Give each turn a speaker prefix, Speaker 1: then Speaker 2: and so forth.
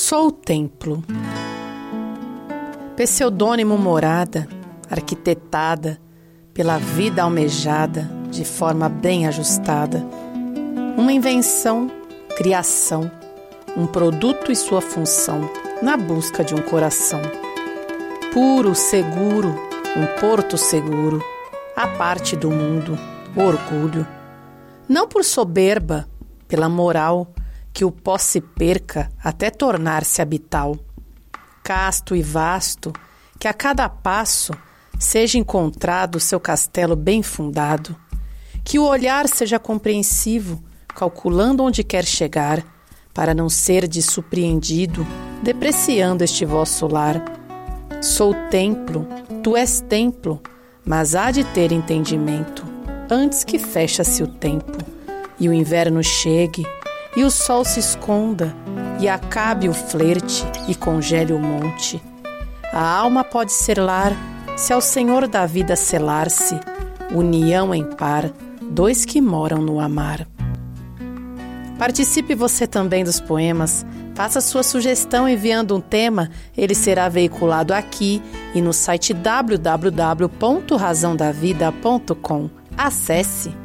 Speaker 1: Sou o templo. Pseudônimo morada, arquitetada pela vida almejada de forma bem ajustada. Uma invenção, criação, um produto e sua função na busca de um coração. Puro, seguro, um porto seguro, a parte do mundo, orgulho. Não por soberba, pela moral, que o pó se perca até tornar-se habital. Casto e vasto, que a cada passo seja encontrado seu castelo bem fundado. Que o olhar seja compreensivo, calculando onde quer chegar, para não ser de surpreendido, depreciando este vosso lar. Sou templo, tu és templo, mas há de ter entendimento, antes que fecha-se o tempo, e o inverno chegue, e o sol se esconda, e acabe o flerte e congele o monte. A alma pode ser lar, se ao Senhor da vida selar-se, união em par, dois que moram no amar. Participe você também dos poemas. Faça sua sugestão enviando um tema. Ele será veiculado aqui e no site www.razãodavida.com. Acesse!